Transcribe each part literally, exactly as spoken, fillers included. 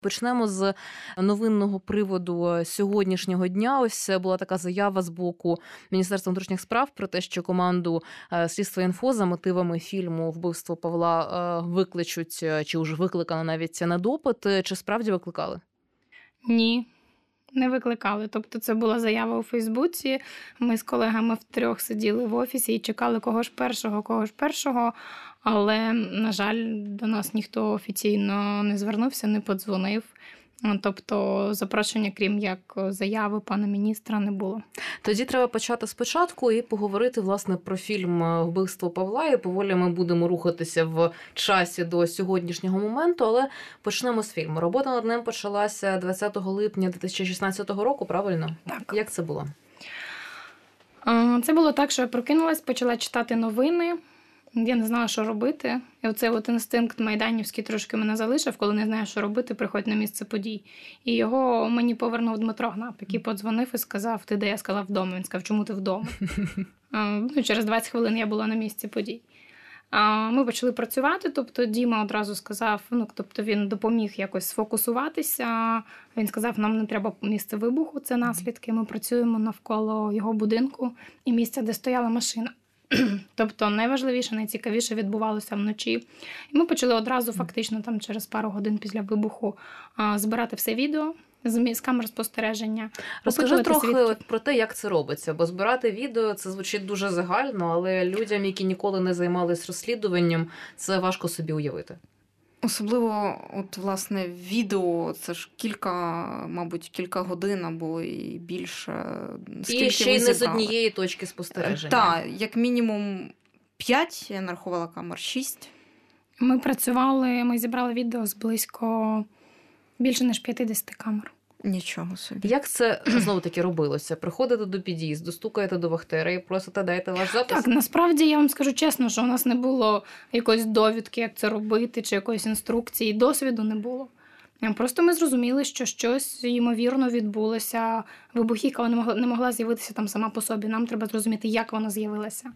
Почнемо з новинного приводу сьогоднішнього дня. Ось була така заява з боку Міністерства внутрішніх справ про те, що команду Слідства інфо за мотивами фільму «Вбивство Павла» викличуть, чи вже викликано навіть на допит. Чи справді викликали? Ні, не викликали. Тобто це була заява у Фейсбуці. Ми з колегами втрьох сиділи в офісі і чекали кого ж першого, кого ж першого. Але, на жаль, до нас ніхто офіційно не звернувся, не подзвонив. Тобто запрошення, крім як заяви пана міністра, не було. Тоді треба почати спочатку і поговорити, власне, про фільм «Вбивство Павла». І поволі ми будемо рухатися в часі до сьогоднішнього моменту, але почнемо з фільму. Робота над ним почалася двадцятого липня дві тисячі шістнадцятого року, правильно? Так. Як це було? Це було так, що я прокинулась, почала читати новини. Я не знала, що робити. І оцей от інстинкт майданівський трошки мене залишив, коли не знаю, що робити, приходь на місце подій. І його мені повернув Дмитро Гнап, який подзвонив і сказав, ти де? Я сказала, вдома. Він сказав, чому ти вдома? Ну, через двадцять хвилин я була на місці подій. Ми почали працювати, тобто Діма одразу сказав, ну, тобто він допоміг якось сфокусуватися. Він сказав, нам не треба місце вибуху, це наслідки. Ми працюємо навколо його будинку і місця, де стояла машина. Тобто найважливіше, найцікавіше відбувалося вночі. І ми почали одразу, фактично, там через пару годин після вибуху збирати все відео з камер спостереження. Розкажи трохи свідків. Про те, як це робиться, бо збирати відео, це звучить дуже загально, але людям, які ніколи не займалися розслідуванням, це важко собі уявити. Особливо, от, власне, відео, це ж кілька, мабуть, кілька годин або і більше. І ще й не з однієї точки спостереження. Так, як мінімум п'ять, я нарахувала камер, шість. Ми працювали, ми зібрали відео з близько більше, ніж п'ятдесят камер. Нічого собі. Як це, знову-таки, робилося? Приходите до під'їзду, стукаєте до вахтера і просите, дайте ваш запис? Так, насправді, я вам скажу чесно, що у нас не було якоїсь довідки, як це робити, чи якоїсь інструкції, досвіду не було. Просто ми зрозуміли, що щось, ймовірно, відбулося. Вибухівка не могла, не могла з'явитися там сама по собі. Нам треба зрозуміти, як вона з'явилася.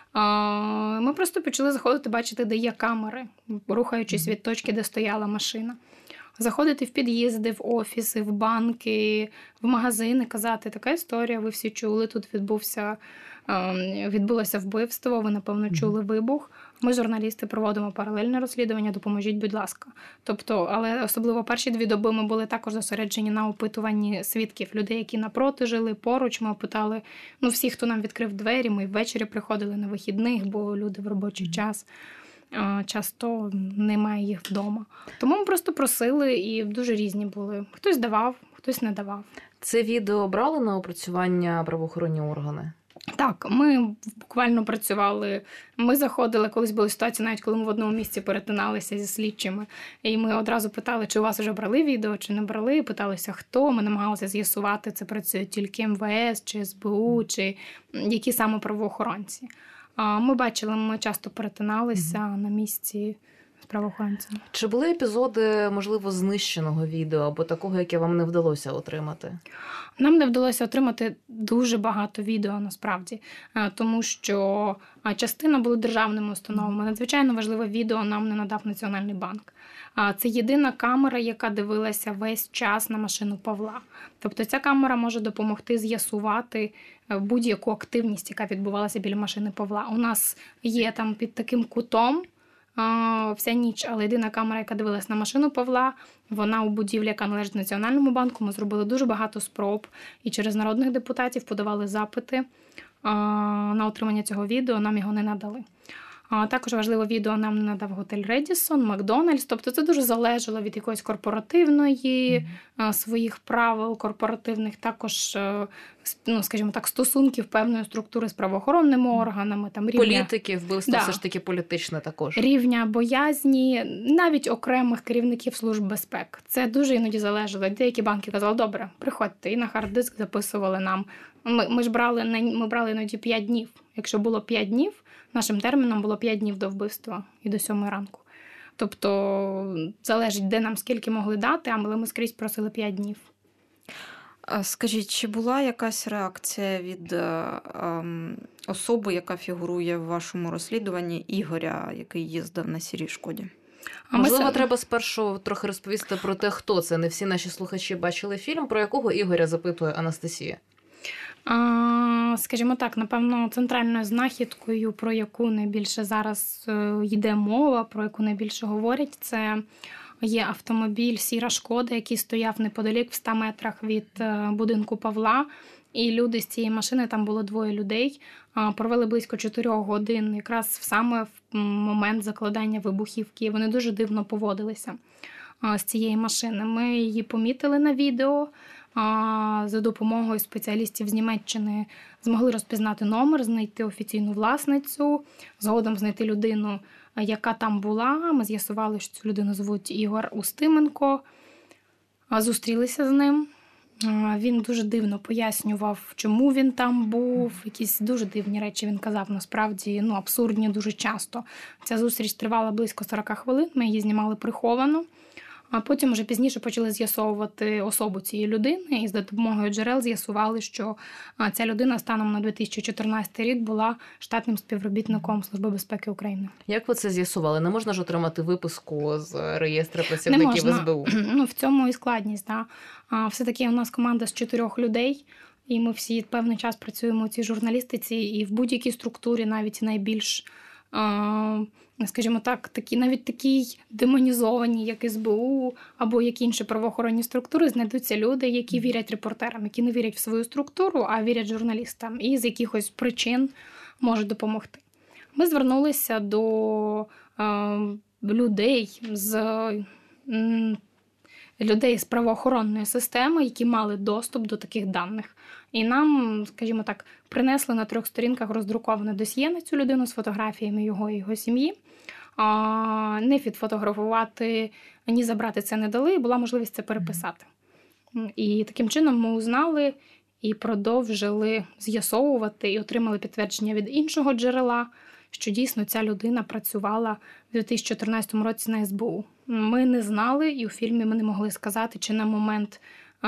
Ми просто почали заходити, бачити, де є камери, рухаючись від точки, де стояла машина. Заходити в під'їзди, в офіси, в банки, в магазини, казати, така історія, ви всі чули, тут відбувся, відбулося вбивство, ви, напевно, чули вибух. Ми, журналісти, проводимо паралельне розслідування, допоможіть, будь ласка. Тобто, але особливо перші дві доби ми були також зосереджені на опитуванні свідків, людей, які напроти жили, поруч. Ми опитали, ну, всіх, хто нам відкрив двері, ми ввечері приходили на вихідних, бо люди в робочий час. Часто немає їх вдома. Тому ми просто просили, і дуже різні були. Хтось давав, хтось не давав. Це відео брали на опрацювання правоохоронні органи? Так, ми буквально працювали. Ми заходили, колись були ситуації, навіть коли ми в одному місці перетиналися зі слідчими. І ми одразу питали, чи у вас вже брали відео, чи не брали. Питалися, хто. Ми намагалися з'ясувати, це працює тільки ем ве ес, чи ес бе у, чи які саме правоохоронці. Ми бачили, ми часто перетиналися mm-hmm. на місці з правоохоронцями. Чи були епізоди, можливо, знищеного відео або такого, яке вам не вдалося отримати? Нам не вдалося отримати дуже багато відео, насправді, тому що частина були державними установами. Надзвичайно важливе відео нам не надав Національний банк. Це єдина камера, яка дивилася весь час на машину Павла. Тобто ця камера може допомогти з'ясувати будь-яку активність, яка відбувалася біля машини Павла. У нас є там під таким кутом вся ніч, але єдина камера, яка дивилась на машину Павла, вона у будівлі, яка належить Національному банку. Ми зробили дуже багато спроб і через народних депутатів подавали запити на отримання цього відео, нам його не надали. А також важливе відео нам не надав готель Редісон, Макдональдс. Тобто це дуже залежало від якоїсь корпоративної, mm-hmm. своїх правил корпоративних, також, ну, скажімо так, стосунків певної структури з правоохоронними органами. Там, рівня... Політики, вбивство да. все ж таки політичне також. Рівня боязні, навіть окремих керівників служб безпеки. Це дуже іноді залежало. Деякі банки казали, добре, приходьте, і на хард-диск записували нам. Ми, ми ж брали, ми брали іноді п'ять днів. Якщо було п'ять днів, нашим терміном було п'ять днів до вбивства і до сьомої ранку. Тобто залежить, де нам скільки могли дати, але ми скрізь просили п'ять днів. Скажіть, чи була якась реакція від ем, особи, яка фігурує в вашому розслідуванні, Ігоря, який їздив на сірій Шкоді? А Можливо, ми... треба спершу трохи розповісти про те, хто це. Не всі наші слухачі бачили фільм, про якого Ігоря запитує Анастасія. А, скажімо так, напевно, центральною знахідкою, про яку найбільше зараз йде мова, про яку найбільше говорять, це є автомобіль «Сіра Шкода», який стояв неподалік в ста метрах від будинку Павла. І люди з цієї машини, там було двоє людей, провели близько чотирьох годин якраз саме в момент закладання вибухівки. Вони дуже дивно поводилися з цієї машини. Ми її помітили на відео. За допомогою спеціалістів з Німеччини змогли розпізнати номер, знайти офіційну власницю, згодом знайти людину, яка там була. Ми з'ясували, що цю людину звуть Ігор Устименко. Зустрілися з ним. Він дуже дивно пояснював, чому він там був. Якісь дуже дивні речі він казав, насправді, ну, абсурдні дуже часто. Ця зустріч тривала близько сорок хвилин, ми її знімали приховано. А потім вже пізніше почали з'ясовувати особу цієї людини, і за допомогою джерел з'ясували, що ця людина станом на дві тисячі чотирнадцятий рік була штатним співробітником Служби безпеки України. Як ви це з'ясували? Не можна ж отримати виписку з реєстру працівників ес бе у? Ну, в цьому і складність. Да. Все-таки у нас команда з чотирьох людей, і ми всі певний час працюємо у цій журналістиці, і в будь-якій структурі, навіть найбільш... скажімо так, такі, навіть такі демонізовані, як ес бе у або як інші правоохоронні структури, знайдуться люди, які вірять репортерам, які не вірять в свою структуру, а вірять журналістам і з якихось причин можуть допомогти. Ми звернулися до е, людей з м, людей з правоохоронної системи, які мали доступ до таких даних. І нам, скажімо так, принесли на трьох сторінках роздруковане досьє на цю людину з фотографіями його і його сім'ї. А, не відфотографувати, ні забрати це не дали, була можливість це переписати. І таким чином ми узнали і продовжили з'ясовувати і отримали підтвердження від іншого джерела, що дійсно ця людина працювала в дві тисячі чотирнадцятому році на ес бе у. Ми не знали, і у фільмі ми не могли сказати, чи на момент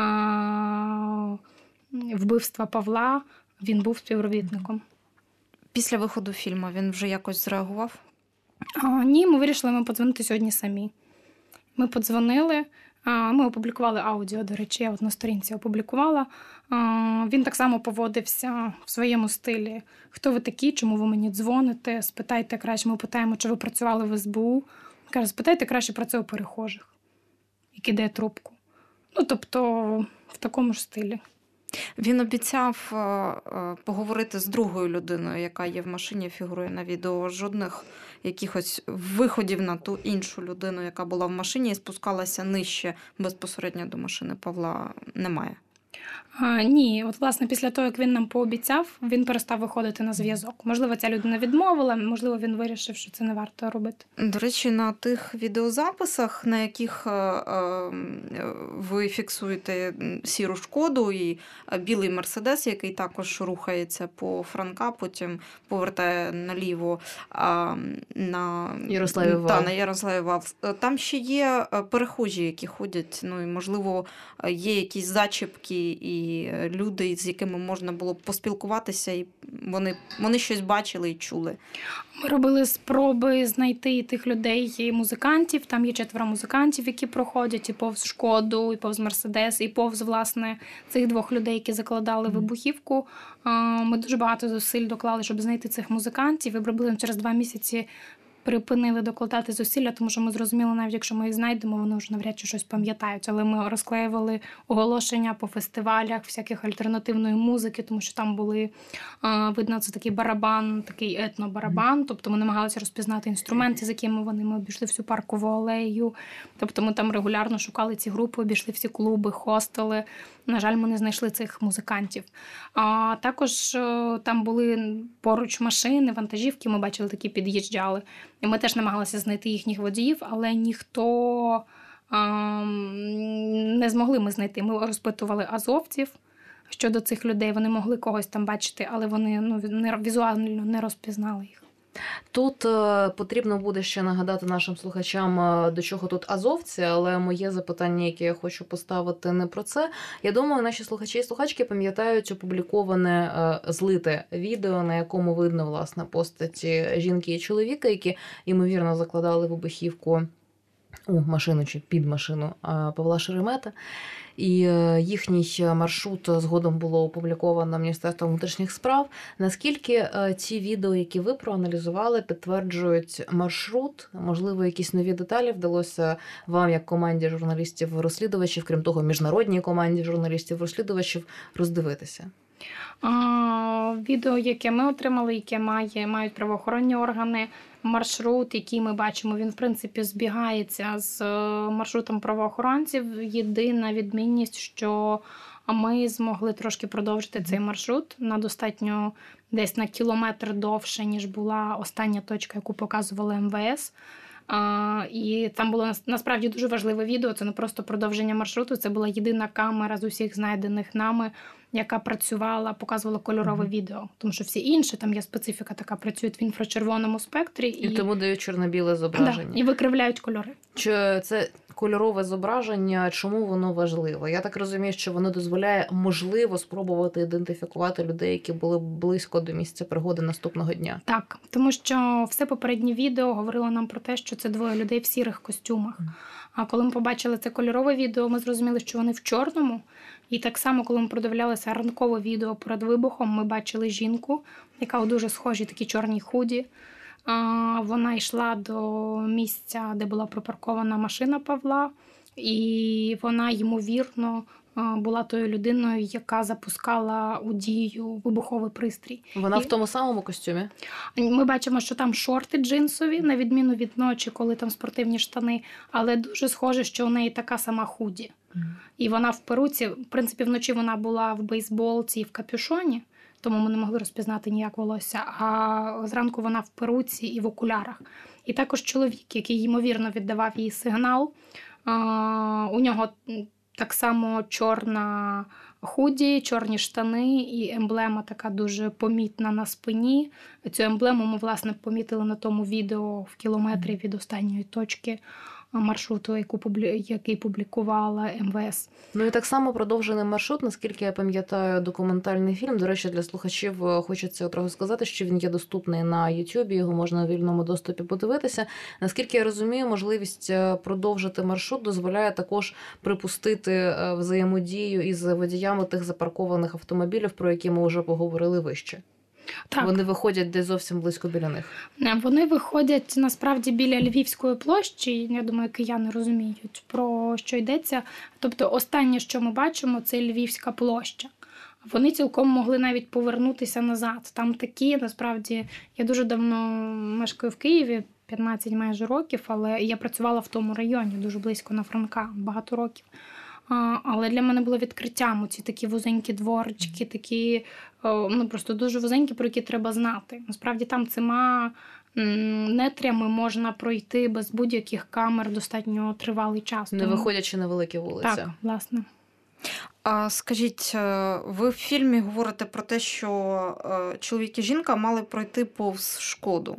а, вбивства Павла він був співробітником. Після виходу фільму він вже якось зреагував? А, ні, ми вирішили ми подзвонити сьогодні самі. Ми подзвонили, а, ми опублікували аудіо, до речі, я от на сторінці опублікувала. А, він так само поводився в своєму стилі. Хто ви такі, чому ви мені дзвоните? Спитайте краще, ми питаємо, чи ви працювали в ес бе у. Каже, спитайте краще про це у перехожих, і кидає трубку. Ну, тобто, в такому ж стилі. Він обіцяв поговорити з другою людиною, яка є в машині, фігурує на відео. Жодних якихось виходів на ту іншу людину, яка була в машині і спускалася нижче безпосередньо до машини Павла, немає. А, ні, от, власне, після того, як він нам пообіцяв, він перестав виходити на зв'язок. Можливо, ця людина відмовила, можливо, він вирішив, що це не варто робити. До речі, на тих відеозаписах, на яких е, е, ви фіксуєте сіру Шкоду і білий Мерседес, який також рухається по Франка, потім повертає наліво а, на Ярославів Вал. Та, на Ярославів Вал. Там ще є перехожі, які ходять, ну і, можливо, є якісь зачіпки і люди, з якими можна було б поспілкуватися, і вони, вони щось бачили і чули. Ми робили спроби знайти тих людей і музикантів. Там є четверо музикантів, які проходять і повз Шкоду, і повз Мерседес, і повз, власне, цих двох людей, які закладали вибухівку. Ми дуже багато зусиль доклали, щоб знайти цих музикантів. І приблизно через два місяці припинили докладати зусилля, тому що ми зрозуміли, навіть якщо ми їх знайдемо, вони вже навряд чи щось пам'ятають. Але ми розклеювали оголошення по фестивалях, всяких альтернативної музики, тому що там були, видно, це такий барабан, такий етнобарабан, тобто ми намагалися розпізнати інструменти, з якими вони, ми обійшли всю паркову алею, тобто ми там регулярно шукали ці групи, обійшли всі клуби, хостели. На жаль, ми не знайшли цих музикантів. А також там були поруч машини, вантажівки, ми бачили, такі під'їжджали. І ми теж намагалися знайти їхніх водіїв, але ніхто а, не змогли ми знайти. Ми розпитували азовців щодо цих людей. Вони могли когось там бачити, але вони ну, не, візуально не розпізнали їх. Тут е, потрібно буде ще нагадати нашим слухачам, е, до чого тут азовці, але моє запитання, яке я хочу поставити, не про це. Я думаю, наші слухачі і слухачки пам'ятають опубліковане е, злите відео, на якому видно, власне, постаті жінки і чоловіка, які, ймовірно, закладали вибухівку у машину чи під машину Павла Шеремета. І їхній маршрут згодом було опубліковано Міністерством внутрішніх справ. Наскільки ці відео, які ви проаналізували, підтверджують маршрут? Можливо, якісь нові деталі вдалося вам, як команді журналістів-розслідувачів, крім того, міжнародній команді журналістів-розслідувачів, роздивитися? А, відео, яке ми отримали, яке має, мають правоохоронні органи, маршрут, який ми бачимо, він, в принципі, збігається з маршрутом правоохоронців. Єдина відмінність, що ми змогли трошки продовжити цей маршрут на достатньо десь на кілометр довше, ніж була остання точка, яку показували ем ве ес. А, і там було насправді дуже важливе відео, це не просто продовження маршруту, це була єдина камера з усіх знайдених нами, яка працювала, показувала кольорове mm-hmm. відео. Тому що всі інші, там є специфіка така, працюють в інфрачервоному спектрі. І, і тому дають чорно-біле зображення. Да, і викривляють кольори. Чи це кольорове зображення, чому воно важливо? Я так розумію, що воно дозволяє, можливо, спробувати ідентифікувати людей, які були близько до місця пригоди наступного дня. Так, тому що все попереднє відео говорило нам про те, що це двоє людей в сірих костюмах. Mm. А коли ми побачили це кольорове відео, ми зрозуміли, що вони в чорному. І так само, коли ми продивлялися ранкове відео перед вибухом, ми бачили жінку, яка у дуже схожій такій чорній худі. Вона йшла до місця, де була припаркована машина Павла, і вона, ймовірно, була тою людиною, яка запускала у дію вибуховий пристрій. Вона і... в тому самому костюмі? Ми бачимо, що там шорти джинсові, на відміну від ночі, коли там спортивні штани, але дуже схоже, що у неї така сама худі. Mm. І вона в перуці, в принципі, вночі вона була в бейсболці і в капюшоні, тому ми не могли розпізнати ніяк волосся, а зранку вона в перуці і в окулярах. І також чоловік, який, ймовірно, віддавав їй сигнал, у нього так само чорна худі, чорні штани і емблема така дуже помітна на спині. Цю емблему ми, власне, помітили на тому відео в кілометрі від останньої точки маршруту, який публікувала ем ве ес. Ну і так само продовжений маршрут, наскільки я пам'ятаю, документальний фільм. До речі, для слухачів хочеться трохи сказати, що він є доступний на Ютубі, його можна у вільному доступі подивитися. Наскільки я розумію, можливість продовжити маршрут дозволяє також припустити взаємодію із водіями тих запаркованих автомобілів, про які ми вже поговорили вище. Так. Вони виходять десь зовсім близько біля них. Вони виходять, насправді, біля Львівської площі. Я думаю, кияни розуміють, про що йдеться. Тобто, останнє, що ми бачимо, це Львівська площа. Вони цілком могли навіть повернутися назад. Там такі, насправді, я дуже давно мешкаю в Києві, п'ятнадцять майже років, але я працювала в тому районі, дуже близько на Франка, багато років. Але для мене було відкриттям ці такі вузенькі дворички, такі, ну, просто дуже вузенькі, про які треба знати. Насправді там цими нетрями можна пройти без будь-яких камер достатньо тривалий час. Не виходячи на великі вулиці. Так, власне. А скажіть, ви в фільмі говорите про те, що чоловік і жінка мали пройти повз Шкоду.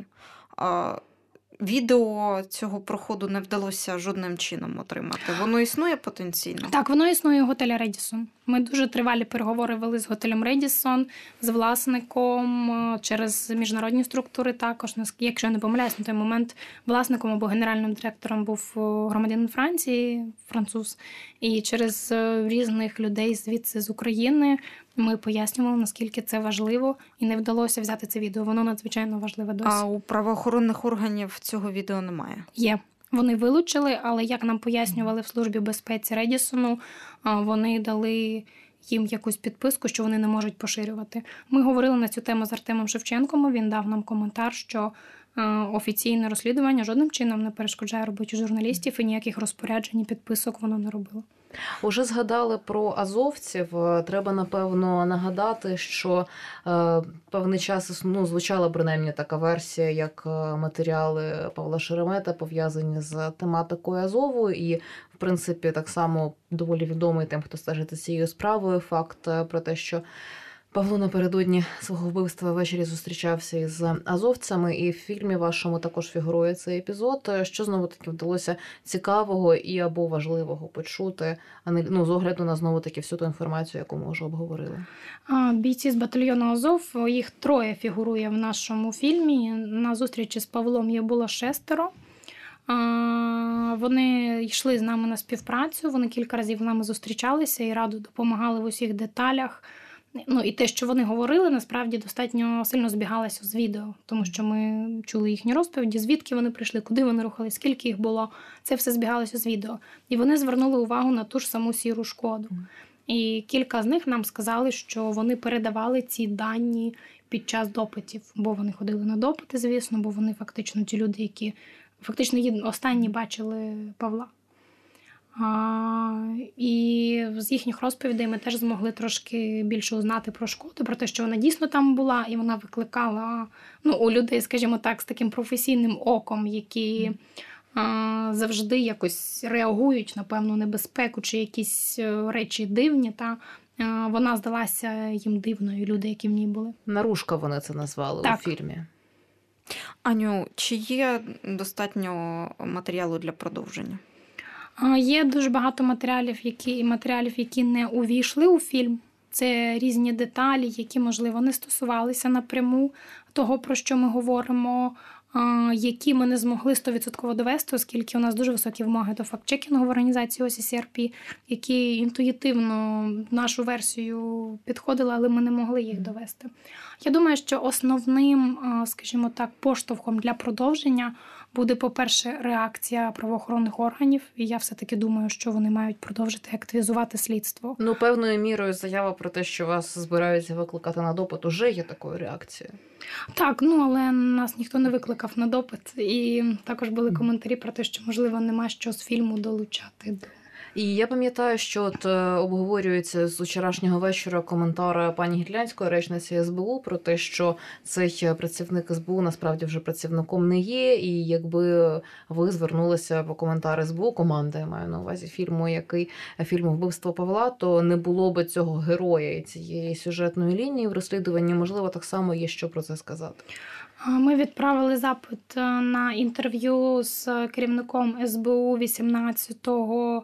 Відео цього проходу не вдалося жодним чином отримати. Воно існує потенційно? Так, воно існує у готелі Редісон. Ми дуже тривалі переговори вели з готелем Редісон, з власником, через міжнародні структури також. Якщо я не помиляюсь, на той момент власником або генеральним директором був громадянин Франції, француз. І через різних людей звідси з України ми пояснювали, наскільки це важливо, і не вдалося взяти це відео. Воно надзвичайно важливе досі. А у правоохоронних органів цього відео немає? Є. Вони вилучили, але, як нам пояснювали в службі безпеці Редісону, вони дали їм якусь підписку, що вони не можуть поширювати. Ми говорили на цю тему з Артемом Шевченком, він дав нам коментар, що офіційне розслідування жодним чином не перешкоджає роботі журналістів і ніяких розпоряджень і підписок воно не робило. Уже згадали про азовців. Треба, напевно, нагадати, що е, певний час ну, звучала принаймні така версія, як матеріали Павла Шеремета пов'язані з тематикою Азову. І, в принципі, так само доволі відомий тим, хто стежить за цією справою, факт про те, що Павло напередодні свого вбивства ввечері зустрічався із азовцями, і в фільмі вашому також фігурує цей епізод. Що знову-таки вдалося цікавого і або важливого почути, ну, з огляду на знову-таки всю ту інформацію, яку ми вже обговорили? Бійці з батальйону Азов, їх троє фігурує в нашому фільмі. На зустрічі з Павлом їх було шестеро. Вони йшли з нами на співпрацю, вони кілька разів з нами зустрічалися і радо допомагали в усіх деталях. Ну, і те, що вони говорили, насправді достатньо сильно збігалося з відео, тому що ми чули їхні розповіді, звідки вони прийшли, куди вони рухались, скільки їх було. Це все збігалося з відео. І вони звернули увагу на ту ж саму сіру шкоду. І кілька з них нам сказали, що вони передавали ці дані під час допитів, бо вони ходили на допити, звісно, бо вони фактично ті люди, які фактично останні бачили Павла. А, і з їхніх розповідей ми теж змогли трошки більше узнати про шкоду, про те, що вона дійсно там була, і вона викликала ну, у людей, скажімо так, з таким професійним оком, які а, завжди якось реагують на певну небезпеку чи якісь речі дивні, та а, вона здалася їм дивною, люди, які в ній були. Наружка вони це назвали так. у фільмі. Аню, чи є достатньо матеріалу для продовження? Є дуже багато матеріалів, які, матеріалів, які не увійшли у фільм. Це різні деталі, які, можливо, не стосувалися напряму того, про що ми говоримо, які ми не змогли сто відсотків довести, оскільки у нас дуже високі вимоги до факт-чекінгу в організації о сі сі ар пі, які інтуїтивно нашу версію підходили, але ми не могли їх довести. Я думаю, що основним, скажімо так, поштовхом для продовження буде, по-перше, реакція правоохоронних органів, і я все-таки думаю, що вони мають продовжити активізувати слідство. Ну, певною мірою заява про те, що вас збираються викликати на допит, уже є такою реакцією. Так, ну, але нас ніхто не викликав на допит, і також були коментарі про те, що, можливо, нема що з фільму долучати до... І я пам'ятаю, що от обговорюється з вчорашнього вечора коментар пані Гітлянської, речниці ес бе у, про те, що цей працівник ес бе у насправді вже працівником не є, і якби ви звернулися по коментар ес бе у, команда, я маю на увазі фільму, який фільму «Вбивство Павла», то не було би цього героя і цієї сюжетної лінії в розслідуванні. Можливо, так само є що про це сказати. Ми відправили запит на інтерв'ю з керівником ес бе у вісімнадцятого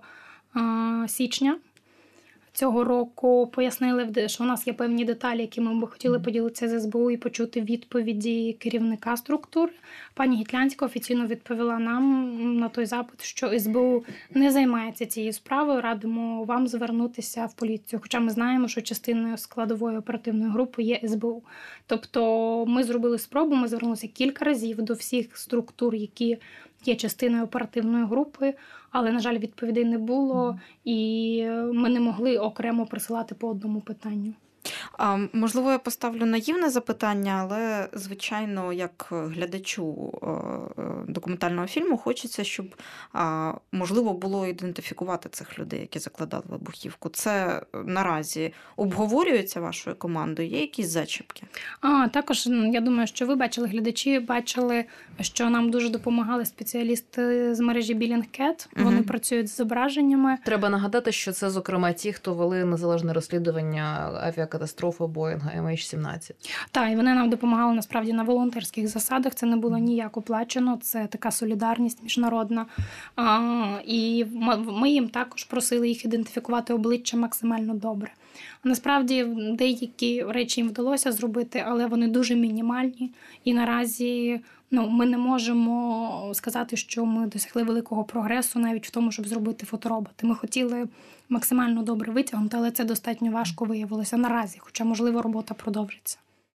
січня цього року. Пояснили, що у нас є певні деталі, які ми б хотіли поділитися з ес бе у і почути відповіді керівника структур. Пані Гітлянська офіційно відповіла нам на той запит, що ес бе у не займається цією справою, радимо вам звернутися в поліцію. Хоча ми знаємо, що частиною складової оперативної групи є ес бе у. Тобто ми зробили спробу, ми звернулися кілька разів до всіх структур, які є частиною оперативної групи, але, на жаль, відповідей не було, і ми не могли окремо присилати по одному питанню. А, можливо, я поставлю наївне запитання, але, звичайно, як глядачу документального фільму хочеться, щоб, можливо, було ідентифікувати цих людей, які закладали вибухівку. Це наразі обговорюється вашою командою? Є якісь зачіпки? А, також, я думаю, що ви бачили, глядачі бачили, що нам дуже допомагали спеціалісти з мережі Bellingcat. Угу. Вони працюють з зображеннями. Треба нагадати, що це, зокрема, ті, хто вели незалежне розслідування авіакатастрофи Боїнга ем ейч сімнадцять. Так, і вони нам допомагали, насправді, на волонтерських засадах. Це не було ніяк оплачено, це така солідарність міжнародна. А, і ми їм також просили їх ідентифікувати обличчя максимально добре. Насправді, деякі речі їм вдалося зробити, але вони дуже мінімальні. І наразі ну, ми не можемо сказати, що ми досягли великого прогресу навіть в тому, щоб зробити фотороботи. Ми хотіли максимально добре витягнути, але це достатньо важко виявилося наразі, хоча, можливо, робота продовжиться.